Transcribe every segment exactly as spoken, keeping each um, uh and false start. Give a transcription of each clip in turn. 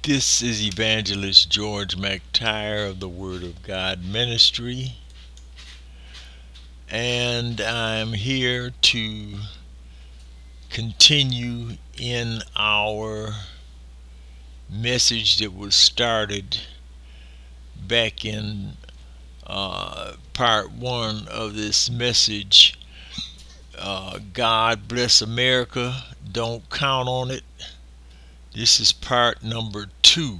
This is Evangelist George McTire of the Word of God Ministry, and I'm here to continue in our message that was started back in uh, part one of this message. Uh, God bless America, don't count on it. This is part number two.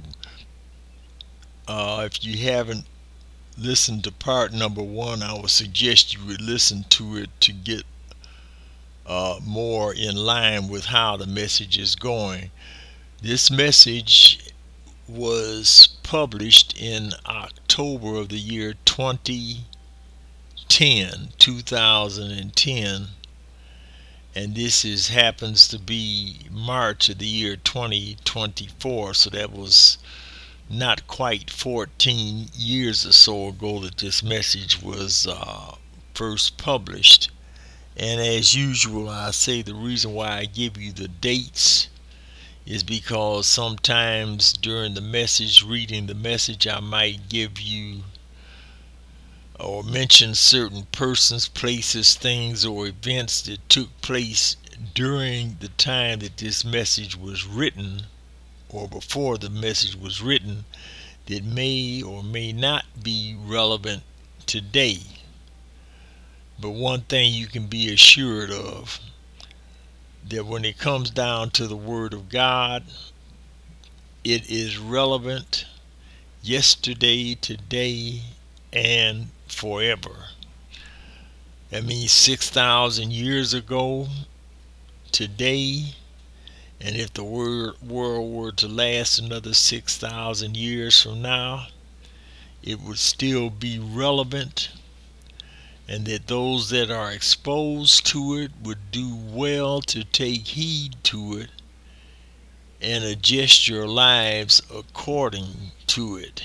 Uh, if you haven't listened to part number one, I would suggest you would listen to it to get uh, more in line with how the message is going. This message was published in October of the year twenty ten, two thousand ten, and this is happens to be March of the year twenty twenty-four, so that was not quite fourteen years or so ago that this message was uh, first published. And as usual, I say the reason why I give you the dates is because sometimes during the message, reading the message, I might give you or mention certain persons, places, things, or events that took place during the time that this message was written or before the message was written that may or may not be relevant today. But one thing you can be assured of, that when it comes down to the Word of God, it is relevant yesterday, today, and forever. That means six thousand years ago, today, and if the word, world were to last another six thousand years from now, it would still be relevant, and that those that are exposed to it would do well to take heed to it and adjust your lives according to it.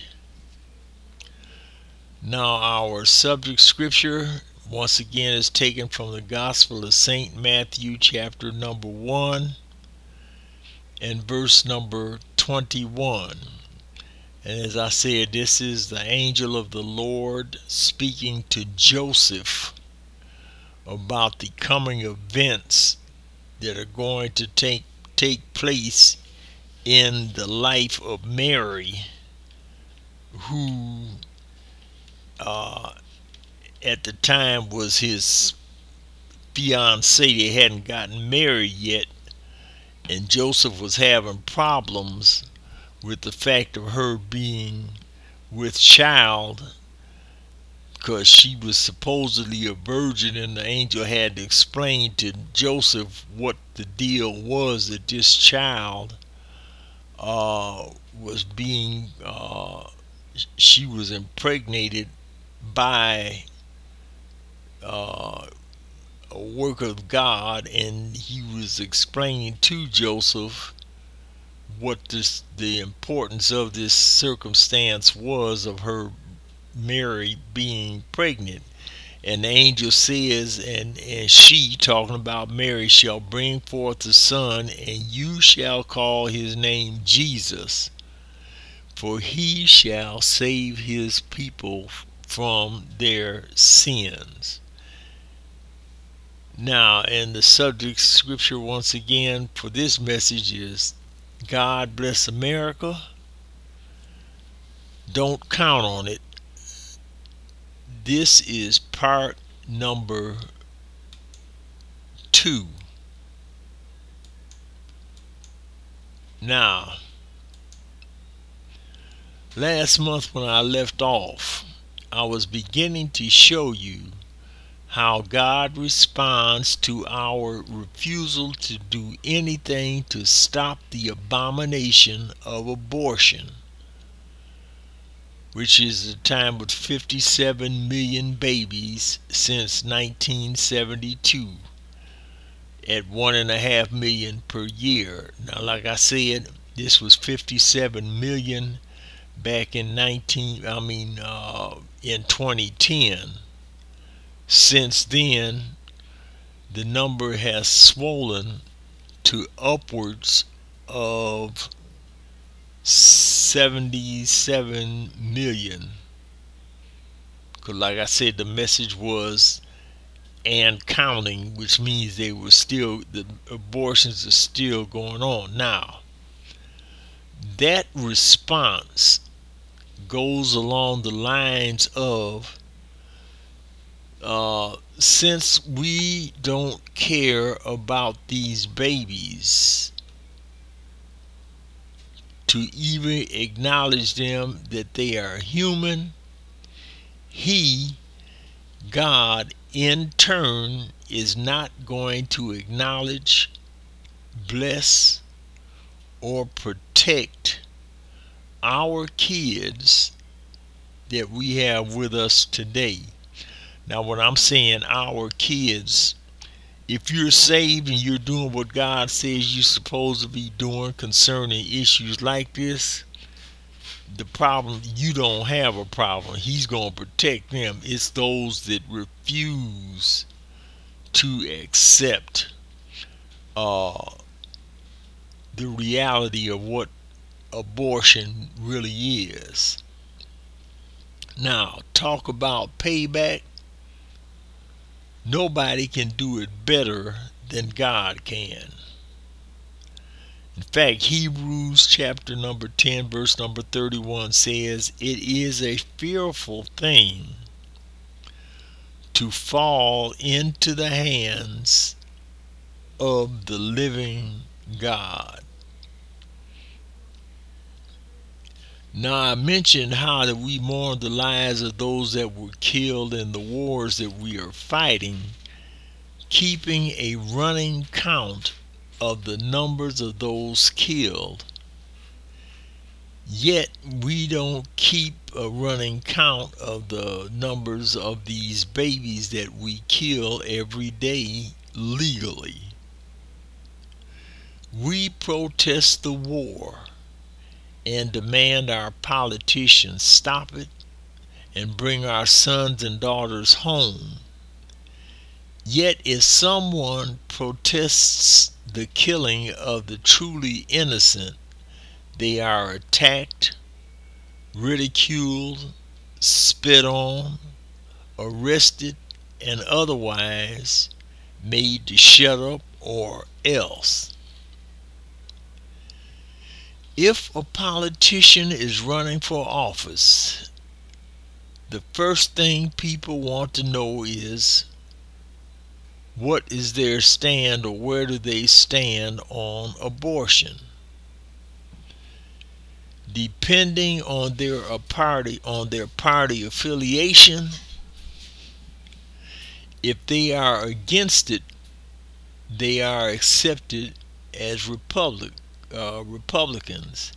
Now, our subject scripture once again is taken from the Gospel of Saint Matthew, chapter number one, and verse number twenty-one. And as I said, this is the angel of the Lord speaking to Joseph about the coming events that are going to take take place in the life of Mary, who uh, at the time was his fiancée. They hadn't gotten married yet, and Joseph was having problems with the fact of her being with child because she was supposedly a virgin, and the angel had to explain to Joseph what the deal was, that this child uh, was being uh, she was impregnated by uh, a work of God, and he was explaining to Joseph what this the importance of this circumstance was of her Mary being pregnant. And the angel says, and, and she, talking about Mary, shall bring forth a son, and you shall call his name Jesus, for he shall save his people from their sins. Now, and the subject scripture once again for this message is God bless America. Don't count on it. This is part number two. Now, last month when I left off, I was beginning to show you how God responds to our refusal to do anything to stop the abomination of abortion, which is the time with fifty-seven million babies since nineteen seventy-two, at one and a half million per year. Now, like I said, this was fifty-seven million back in nineteen. I mean, uh, in twenty ten. Since then, the number has swollen to upwards of seventy-seven million. Because, like I said, the message was and counting, which means they were still, the abortions are still going on. Now, that response goes along the lines of uh, since we don't care about these babies, to even acknowledge them that they are human, He, God, in turn, is not going to acknowledge, bless, or protect our kids that we have with us today. Now, when I'm saying our kids, if you're saved and you're doing what God says you're supposed to be doing concerning issues like this, the problem, you don't have a problem. He's going to protect them. It's those that refuse to accept uh, the reality of what abortion really is. Now, talk about payback. Nobody can do it better than God can. In fact, Hebrews chapter number ten, verse number thirty-one says, "It is a fearful thing to fall into the hands of the living God." Now, I mentioned how that we mourn the lives of those that were killed in the wars that we are fighting, keeping a running count of the numbers of those killed. Yet we don't keep a running count of the numbers of these babies that we kill every day legally. We protest the war and demand our politicians stop it and bring our sons and daughters home. Yet if someone protests the killing of the truly innocent, they are attacked, ridiculed, spit on, arrested, and otherwise made to shut up or else. If a politician is running for office, the first thing people want to know is, what is their stand, or where do they stand on abortion? Depending on their party, on their party affiliation, if they are against it, they are accepted as Republic uh, Republicans.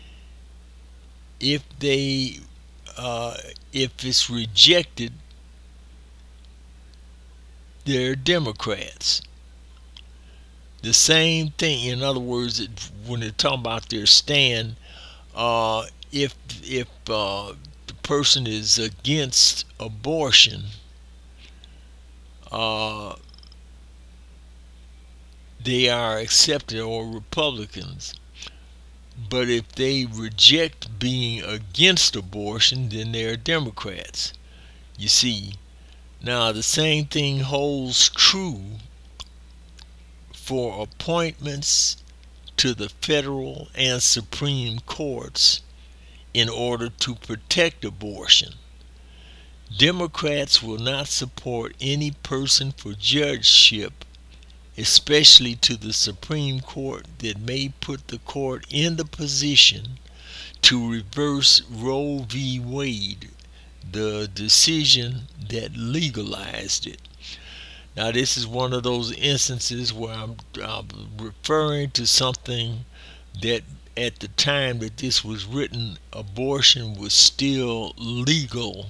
If they uh, if it's rejected, they're Democrats. The same thing. In other words, when they're talking about their stand, uh, if if uh, the person is against abortion, uh, they are accepted or Republicans. But if they reject being against abortion, then they're Democrats. You see, now the same thing holds true for appointments to the federal and Supreme Courts in order to protect abortion. Democrats will not support any person for judgeship, especially to the Supreme Court, that may put the court in the position to reverse Roe v. Wade, the decision that legalized it. Now, this is one of those instances where I'm, I'm referring to something that at the time that this was written, abortion was still legal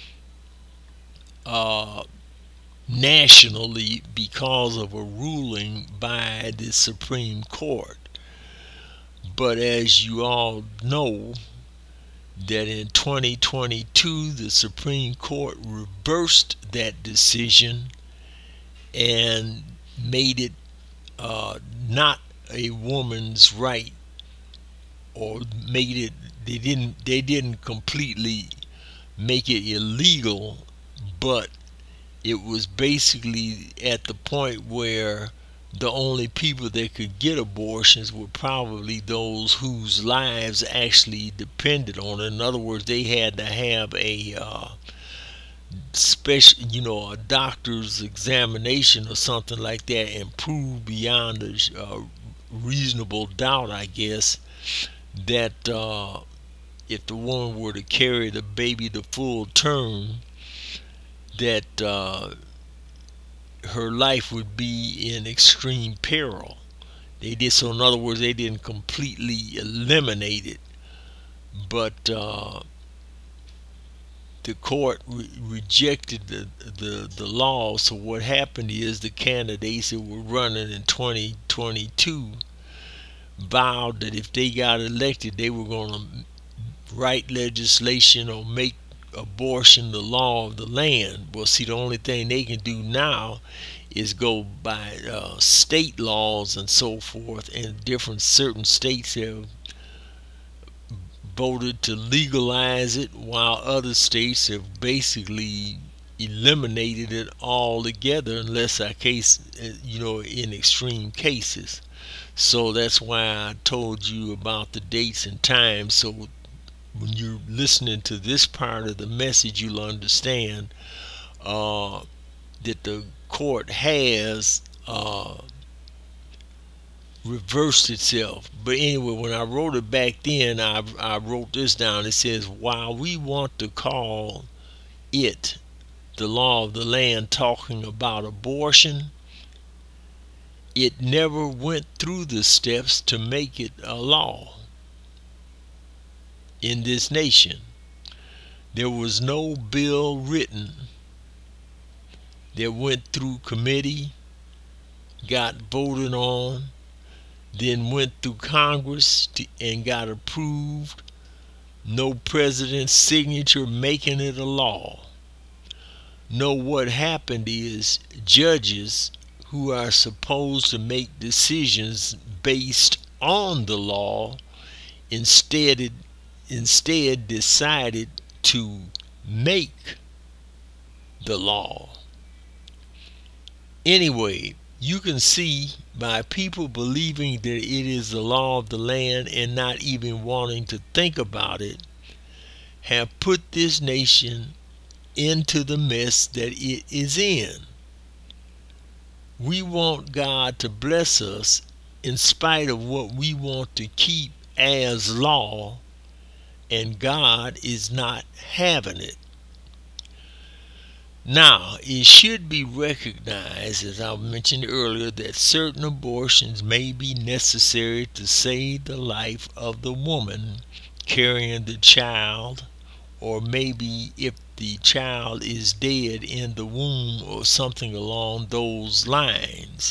uh, nationally because of a ruling by the Supreme Court. But as you all know, that in twenty twenty-two the Supreme Court reversed that decision and made it uh, not a woman's right or made it. They didn't. They didn't completely make it illegal, but it was basically at the point where the only people that could get abortions were probably those whose lives actually depended on it. In other words, they had to have a uh, special, you know, a doctor's examination or something like that, and prove beyond a uh, reasonable doubt, I guess, that uh, if the woman were to carry the baby to full term, that uh, her life would be in extreme peril. They did so. In other words, they didn't completely eliminate it, but uh, the court re- rejected the, the the law. So what happened is the candidates that were running in twenty twenty-two vowed that if they got elected, they were going to write legislation or make abortion the law of the land. Well, see, the only thing they can do now is go by uh, state laws and so forth, and different certain states have voted to legalize it, while other states have basically eliminated it altogether, unless a case, you know, in extreme cases. So that's why I told you about the dates and times. So when you're listening to this part of the message, you'll understand uh, that the court has uh, reversed itself. But anyway, when I wrote it back then, I, I wrote this down. It says, while we want to call it the law of the land talking about abortion, it never went through the steps to make it a law in this nation. There was no bill written that went through committee, got voted on, then went through Congress to, and got approved. No president's signature making it a law. No, what happened is judges who are supposed to make decisions based on the law instead instead decided to make the law. Anyway, you can see by people believing that it is the law of the land and not even wanting to think about it, have put this nation into the mess that it is in. We want God to bless us in spite of what we want to keep as law, and God is not having it. Now, it should be recognized, as I mentioned earlier, that certain abortions may be necessary to save the life of the woman carrying the child, or maybe if the child is dead in the womb or something along those lines.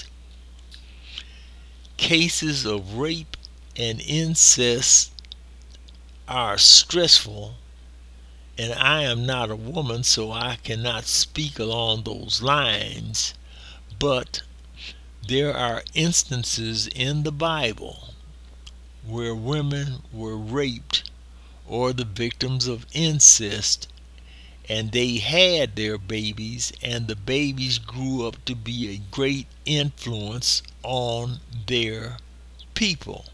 Cases of rape and incest are stressful, and I am not a woman, so I cannot speak along those lines, but there are instances in the Bible where women were raped or the victims of incest, and they had their babies, and the babies grew up to be a great influence on their people.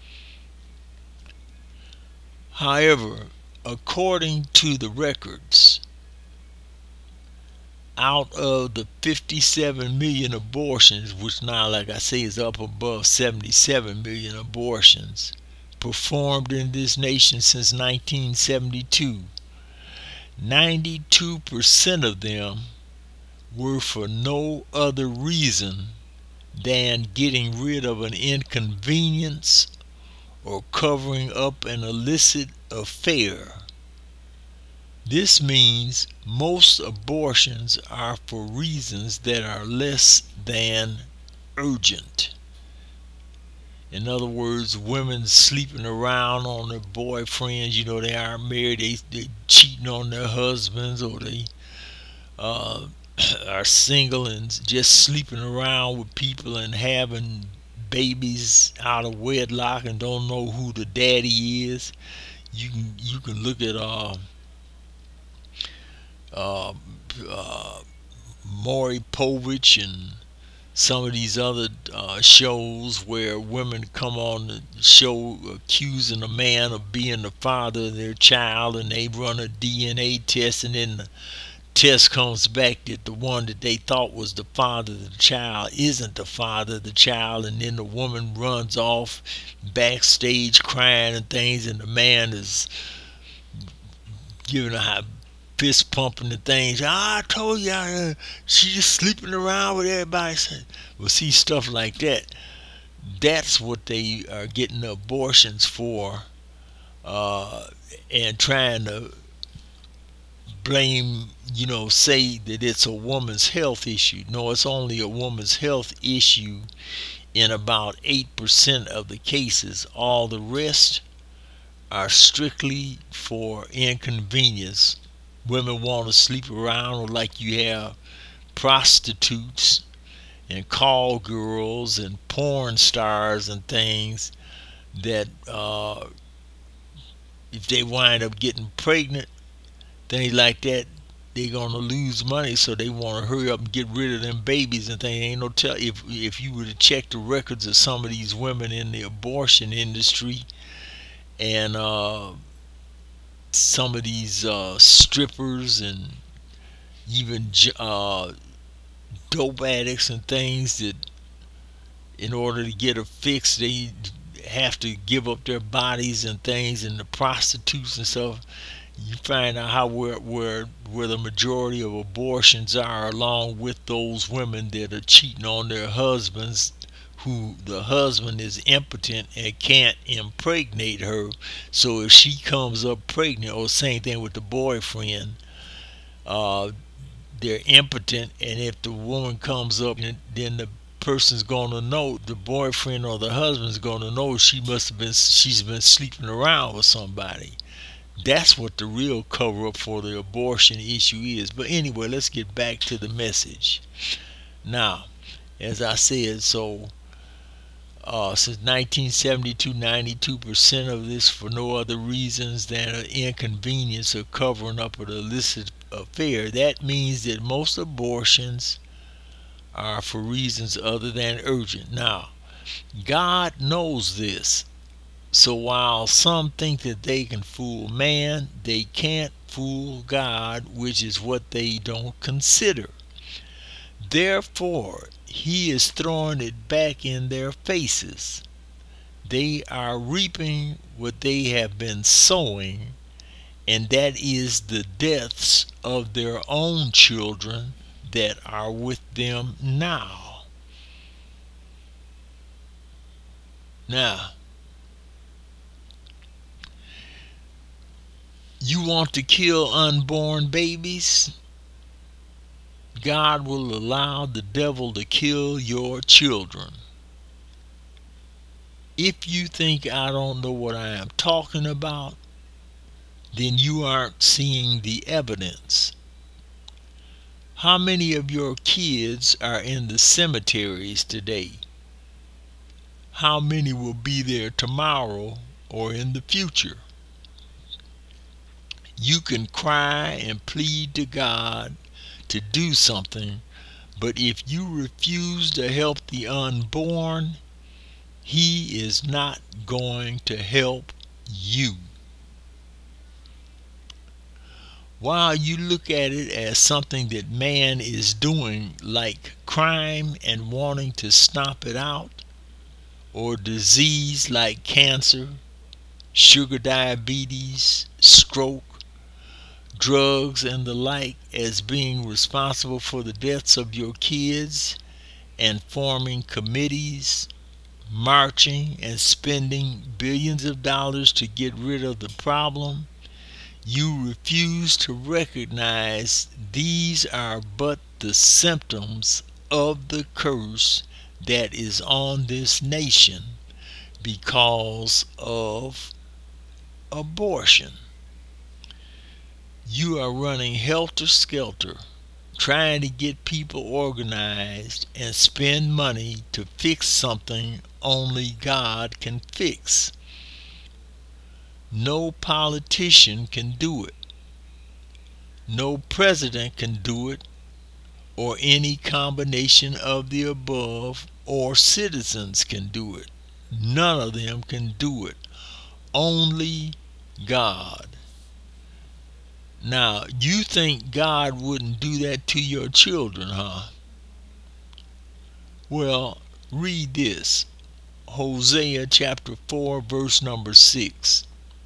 However, according to the records, out of the fifty-seven million abortions, which now, like I say, is up above seventy-seven million abortions performed in this nation since nineteen seventy-two, ninety-two percent of them were for no other reason than getting rid of an inconvenience or covering up an illicit affair. This means most abortions are for reasons that are less than urgent. In other words, women sleeping around on their boyfriends, you know, they aren't married, they, they cheating on their husbands, or they uh, are single and just sleeping around with people and having babies out of wedlock and don't know who the daddy is. You can you can look at uh, uh, uh, Maury Povich and some of these other uh, shows where women come on the show accusing a man of being the father of their child, and they run a D N A test, and then the test comes back that the one that they thought was the father of the child isn't the father of the child, and then the woman runs off backstage crying and things, and the man is giving her fist pumping and things. Ah, I told you, uh, she's just sleeping around with everybody. Well, see, stuff like that. That's what they are getting abortions for, uh, and trying to blame, you know, say that it's a woman's health issue. No, it's only a woman's health issue in about eight percent of the cases. All the rest are strictly for inconvenience. Women want to sleep around, or like you have prostitutes and call girls and porn stars and things that uh, if they wind up getting pregnant, things like that, they're gonna lose money, so they want to hurry up and get rid of them babies and things. Ain't no tell if if you were to check the records of some of these women in the abortion industry and uh, some of these uh, strippers and even uh, dope addicts and things, that in order to get a fix they have to give up their bodies and things, and the prostitutes and stuff. You find out how where where where the majority of abortions are, along with those women that are cheating on their husbands, who the husband is impotent and can't impregnate her. So if she comes up pregnant, or same thing with the boyfriend, uh, they're impotent, and if the woman comes up, then the person's gonna know, the boyfriend or the husband's gonna know she must have been she's been sleeping around with somebody. That's what the real cover up for the abortion issue is. But anyway, let's get back to the message. Now, as I said, so uh, since nineteen seventy-two, ninety-two percent of this for no other reasons than an inconvenience or covering up an illicit affair. That means that most abortions are for reasons other than urgent. Now, God knows this. So while some think that they can fool man, they can't fool God, which is what they don't consider. Therefore, he is throwing it back in their faces. They are reaping what they have been sowing, and that is the deaths of their own children that are with them now. Now, you want to kill unborn babies? God will allow the devil to kill your children. If you think I don't know what I am talking about, then you aren't seeing the evidence. How many of your kids are in the cemeteries today? How many will be there tomorrow or in the future? You can cry and plead to God to do something, but if you refuse to help the unborn, he is not going to help you. While you look at it as something that man is doing, like crime and wanting to stomp it out, or disease like cancer, sugar diabetes, stroke, drugs, and the like, as being responsible for the deaths of your kids, and forming committees, marching and spending billions of dollars to get rid of the problem, you refuse to recognize these are but the symptoms of the curse that is on this nation because of abortion. You are running helter-skelter trying to get people organized and spend money to fix something only God can fix. No politician can do it. No president can do it, or any combination of the above, or citizens can do it. None of them can do it. Only God. Now, you think God wouldn't do that to your children, huh? Well, read this. Hosea chapter four, verse number six.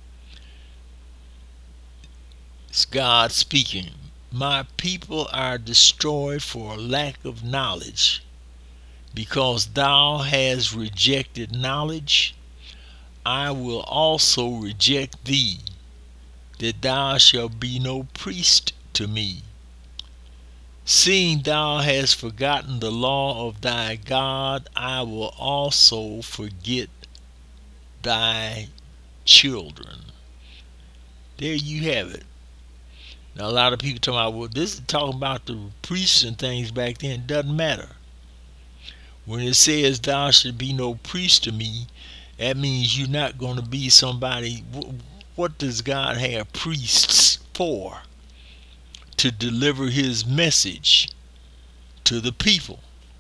It's God speaking. My people are destroyed for lack of knowledge. Because thou hast rejected knowledge, I will also reject thee, that thou shalt be no priest to me. Seeing thou hast forgotten the law of thy God, I will also forget thy children. There you have it. Now, a lot of people talking about, well, this is talking about the priests and things back then. It doesn't matter. When it says thou should be no priest to me, that means you're not going to be somebody. What does God have priests for? To deliver his message to the people.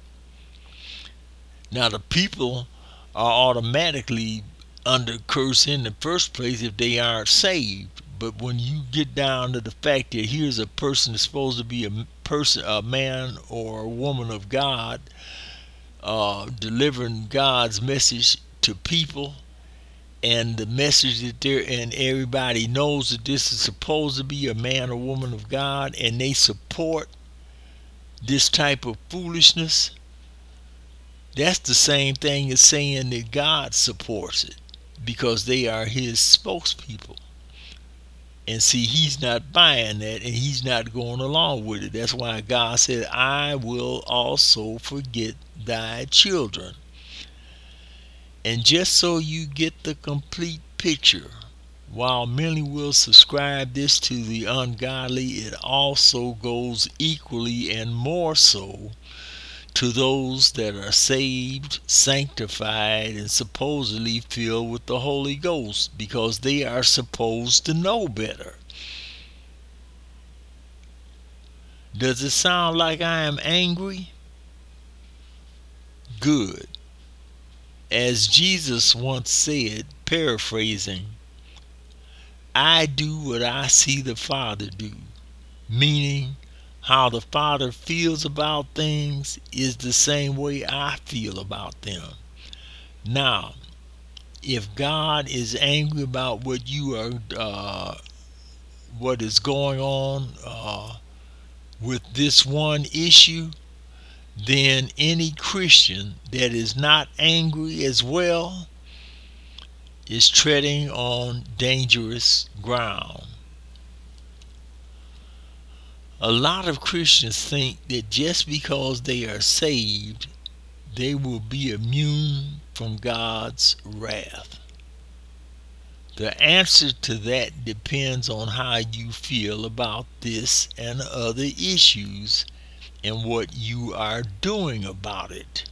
Now, the people are automatically under curse in the first place if they aren't saved. But when you get down to the fact that here's a person that's supposed to be a person, a man or a woman of God, uh, delivering God's message to people, and the message that they're, and everybody knows that this is supposed to be a man or woman of God, and they support this type of foolishness, that's the same thing as saying that God supports it, because they are his spokespeople. And see, he's not buying that, and he's not going along with it. That's why God said, I will also forget thy children. And just so you get the complete picture, while many will subscribe this to the ungodly, it also goes equally and more so to those that are saved, sanctified, and supposedly filled with the Holy Ghost, because they are supposed to know better. Does it sound like I am angry? Good. As Jesus once said, paraphrasing, I do what I see the Father do, meaning how the Father feels about things is the same way I feel about them. Now, if God is angry about what you are, uh, what is going on uh, with this one issue, then any Christian that is not angry as well is treading on dangerous ground. A lot of Christians think that just because they are saved, they will be immune from God's wrath. The answer to that depends on how you feel about this and other issues and what you are doing about it.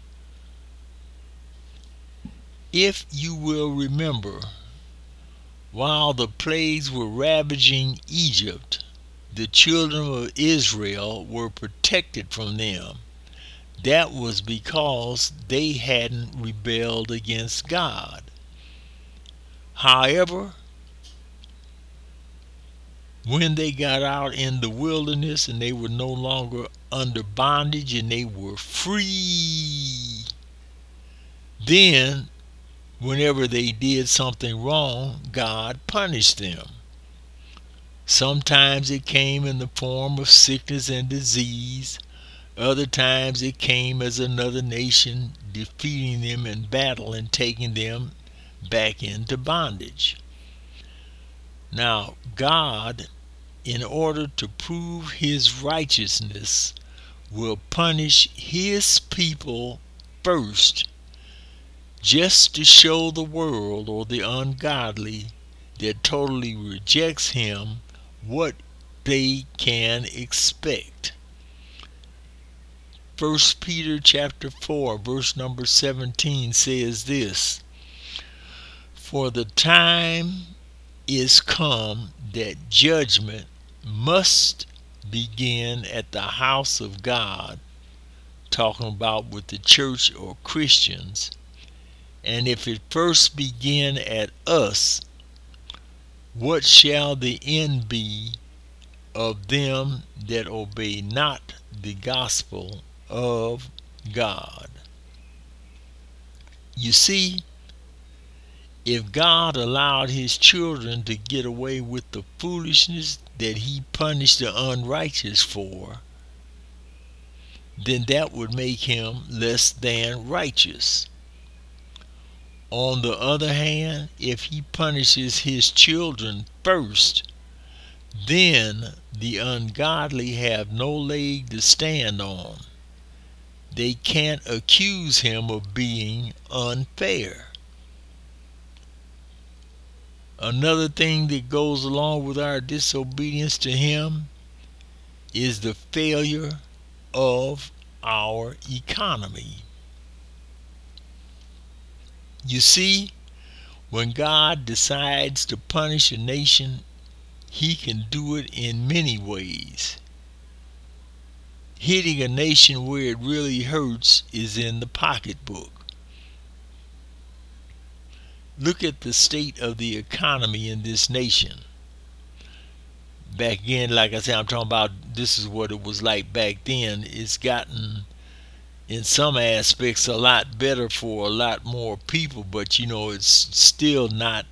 If you will remember, while the plagues were ravaging Egypt, the children of Israel were protected from them. That was because they hadn't rebelled against God. However, when they got out in the wilderness and they were no longer under bondage and they were free, then whenever they did something wrong, God punished them. Sometimes it came in the form of sickness and disease. Other times it came as another nation defeating them in battle and taking them back into bondage. Now, God, in order to prove his righteousness, will punish his people first, just to show the world or the ungodly that totally rejects him what they can expect. First Peter chapter four, verse number seventeen says this: For the time is come that judgment must begin at the house of God, talking about with the church or Christians. And if it first begin at us, what shall the end be of them that obey not the gospel of God? You see, if God allowed his children to get away with the foolishness that he punished the unrighteous for, then that would make him less than righteous. On the other hand, if he punishes his children first, then the ungodly have no leg to stand on. They can't accuse him of being unfair. Another thing that goes along with our disobedience to him is the failure of our economy. You see, when God decides to punish a nation, he can do it in many ways. Hitting a nation where it really hurts is in the pocketbook. Look at the state of the economy in this nation. Back again, like I said, I'm talking about this is what it was like back then. It's gotten, in some aspects, a lot better for a lot more people, but you know, it's still not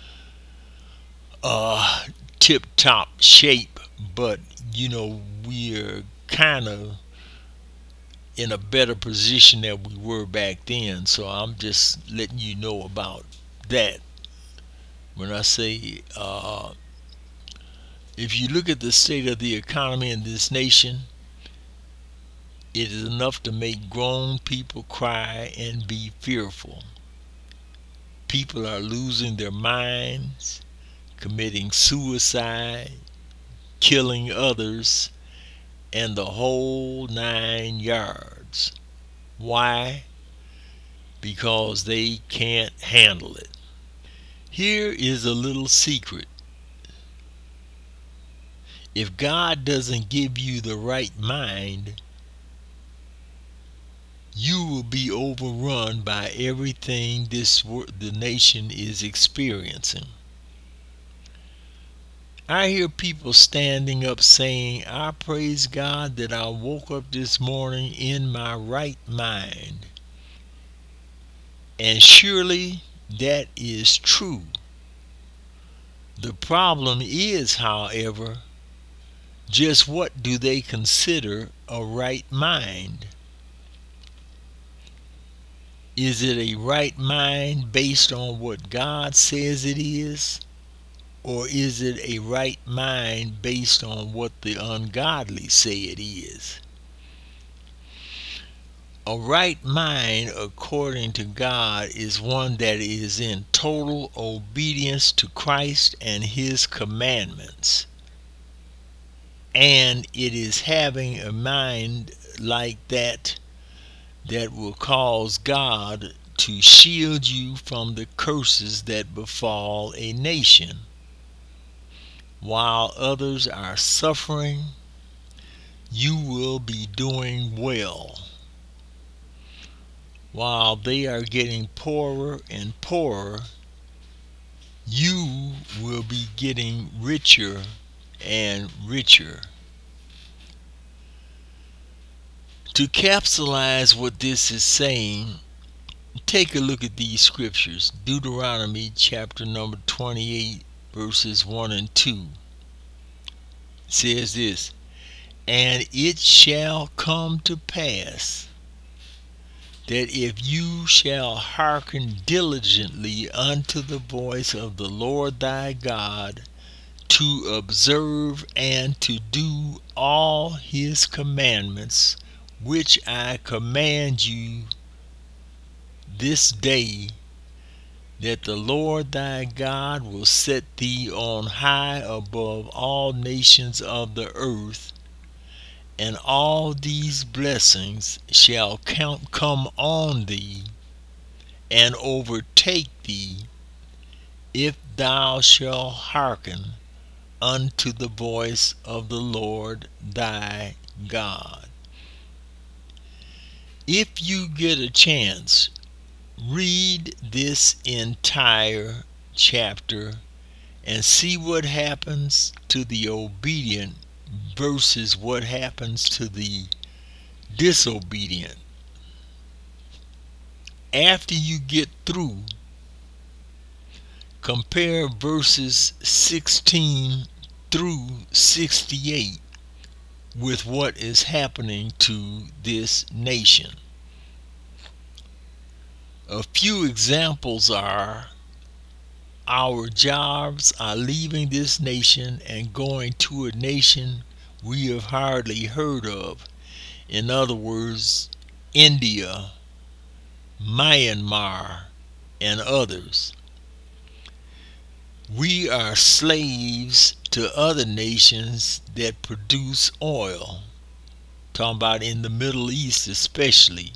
uh, tip-top shape. But you know, we're kind of in a better position than we were back then. So I'm just letting you know about that. When I say, uh, if you look at the state of the economy in this nation, it is enough to make grown people cry and be fearful. People are losing their minds, committing suicide, killing others, and the whole nine yards. Why? Because they can't handle it. Here is a little secret. If God doesn't give you the right mind, you will be overrun by everything this the nation is experiencing. I hear people standing up saying, I praise God that I woke up this morning in my right mind. And surely that is true. The problem is, however, just what do they consider a right mind? Is it a right mind based on what God says it is? Or is it a right mind based on what the ungodly say it is? A right mind, according to God, is one that is in total obedience to Christ and his commandments. And it is having a mind like that that will cause God to shield you from the curses that befall a nation. While others are suffering, you will be doing well. While they are getting poorer and poorer, you will be getting richer and richer. To capsulize what this is saying, take a look at these scriptures. Deuteronomy chapter number twenty-eight, verses one and two. It says this: And it shall come to pass that if you shall hearken diligently unto the voice of the Lord thy God, to observe and to do all his commandments, which I command you this day, that the Lord thy God will set thee on high above all nations of the earth, And all these blessings shall count come on thee and overtake thee, if thou shalt hearken unto the voice of the Lord thy God. If you get a chance, read this entire chapter and see what happens to the obedient versus what happens to the disobedient. After you get through, compare verses sixteen through sixty-eight with what is happening to this nation. A few examples are: our jobs are leaving this nation and going to a nation we have hardly heard of. In other words, India, Myanmar, and others. We are slaves to other nations that produce oil. Talking about in the Middle East especially.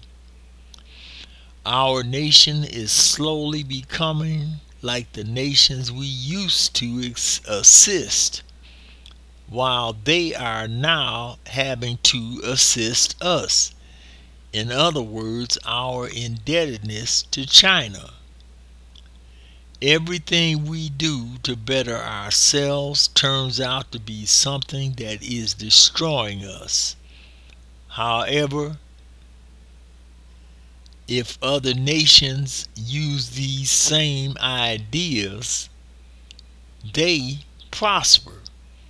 Our nation is slowly becoming like the nations we used to ex- assist, while they are now having to assist us. In other words, our indebtedness to China. Everything we do to better ourselves turns out to be something that is destroying us. However, if other nations use these same ideas, they prosper.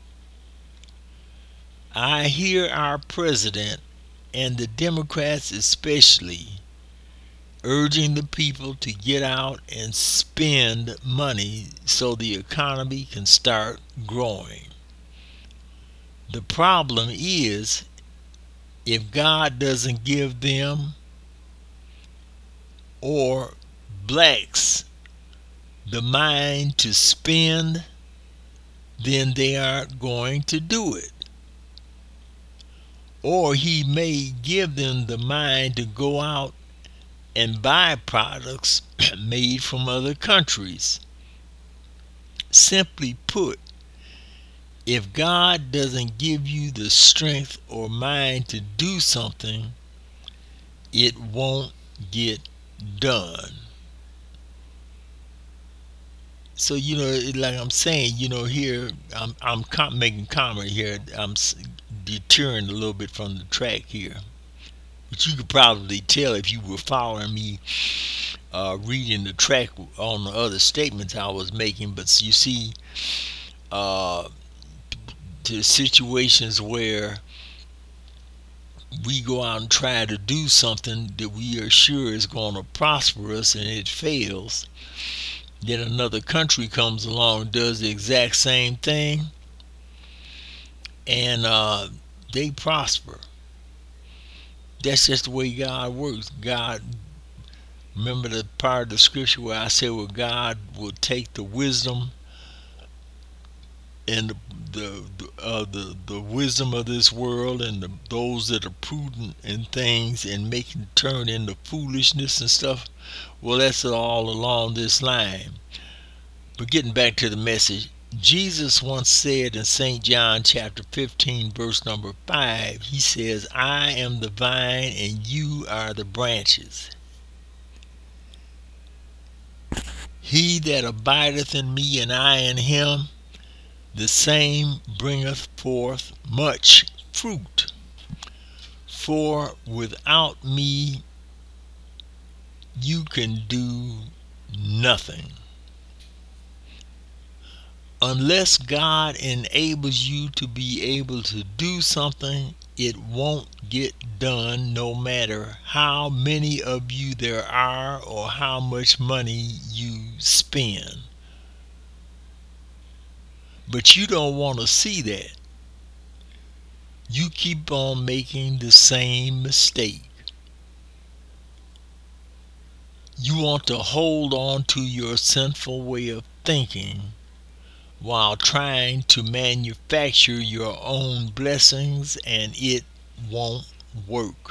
I hear our president, and the Democrats especially, urging the people to get out and spend money so the economy can start growing. The problem is, if God doesn't give them or blacks the mind to spend, then they aren't going to do it. Or he may give them the mind to go out and buy products made from other countries. Simply put, if God doesn't give you the strength or mind to do something, it won't get done. So, you know, like I'm saying, you know, here I'm I'm com- making comment here. I'm deterring a little bit from the track here, but you could probably tell if you were following me, uh, reading the track on the other statements I was making. But you see, uh, to situations where we go out and try to do something that we are sure is going to prosper us and it fails, then another country comes along and does the exact same thing, and uh, they prosper. That's just the way God works. God, remember the part of the scripture where I said, well, God will take the wisdom and the the uh, the, the wisdom of this world and the, those that are prudent in things and make it turn into foolishness and stuff. Well, that's all along this line. But getting back to the message, Jesus once said in Saint John chapter fifteen verse number five, he says, I am the vine and you are the branches. He that abideth in me and I in him, the same bringeth forth much fruit. For without me you can do nothing. Unless God enables you to be able to do something, it won't get done, no matter how many of you there are or how much money you spend. But you don't want to see that. You keep on making the same mistake. You want to hold on to your sinful way of thinking while trying to manufacture your own blessings, and it won't work.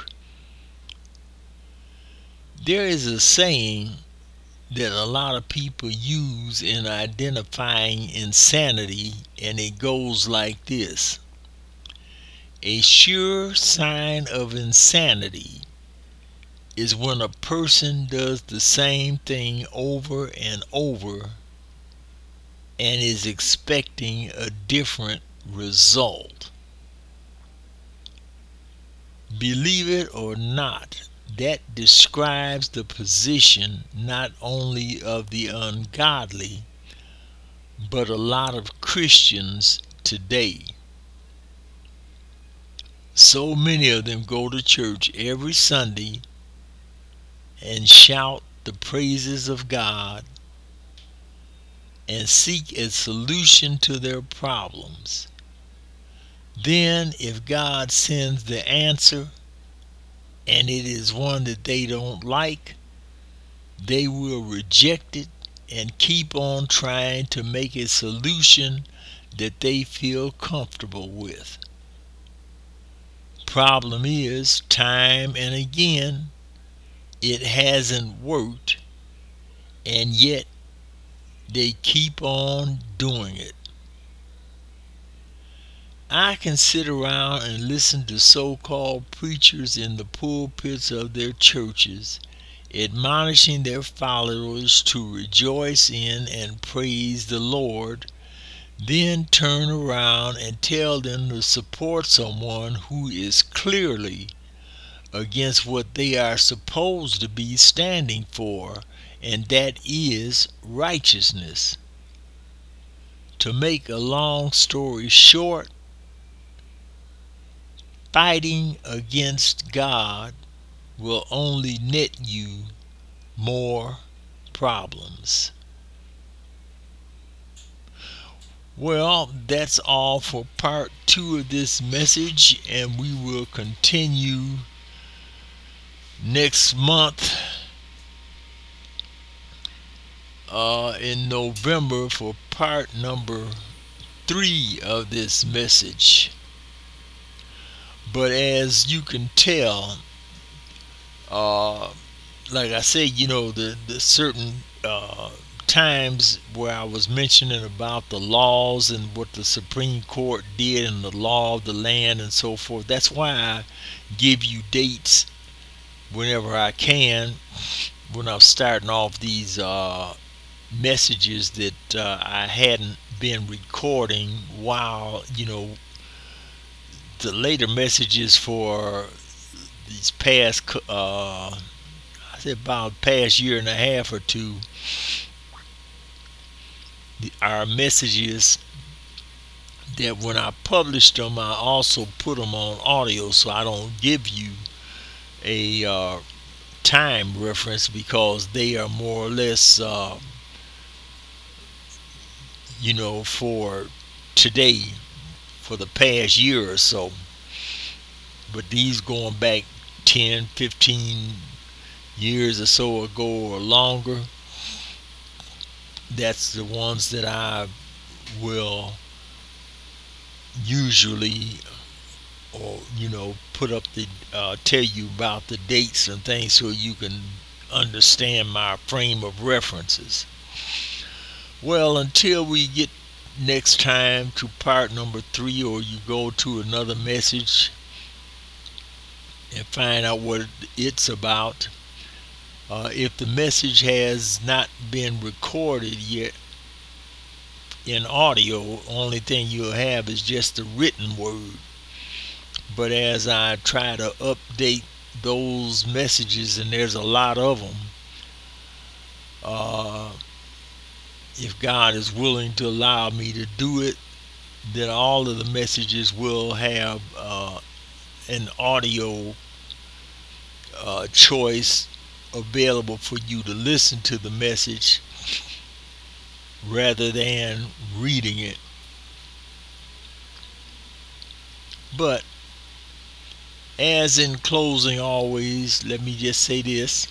There is a saying that a lot of people use in identifying insanity, and it goes like this: a sure sign of insanity is when a person does the same thing over and over and is expecting a different result. Believe it or not, that describes the position not only of the ungodly, but a lot of Christians today. So many of them go to church every Sunday and shout the praises of God and seek a solution to their problems. Then, if God sends the answer and it is one that they don't like, they will reject it and keep on trying to make a solution that they feel comfortable with. Problem is, time and again, it hasn't worked, and yet they keep on doing it. I can sit around and listen to so-called preachers in the pulpits of their churches admonishing their followers to rejoice in and praise the Lord, then turn around and tell them to support someone who is clearly against what they are supposed to be standing for, and that is righteousness. To make a long story short, fighting against God will only net you more problems. Well, that's all for part two of this message, and we will continue next month uh, in November for part number three of this message. But as you can tell, uh, like I said, you know, the, the certain uh, times where I was mentioning about the laws and what the Supreme Court did and the law of the land and so forth. That's why I give you dates whenever I can when I'm starting off these uh, messages that uh, I hadn't been recording while, you know, the later messages for these past uh, I said about past year and a half or two, the, our messages that when I published them, I also put them on audio, so I don't give you a uh, time reference because they are more or less, uh, you know, for today, for the past year or so. But these going back ten, fifteen years or so ago or longer, that's the ones that I will usually, or you know, put up the uh, tell you about the dates and things so you can understand my frame of references. Well, until we get next time to part number three, or you go to another message and find out what it's about. Uh, if the message has not been recorded yet in audio, only thing you'll have is just the written word. But as I try to update those messages, and there's a lot of them, uh, if God is willing to allow me to do it, then all of the messages will have uh, an audio uh, choice available for you to listen to the message rather than reading it. But as in closing always, let me just say this.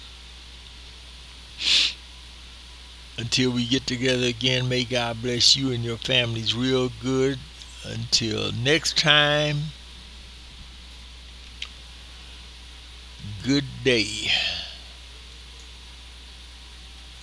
Until we get together again, may God bless you and your families real good. Until next time, day.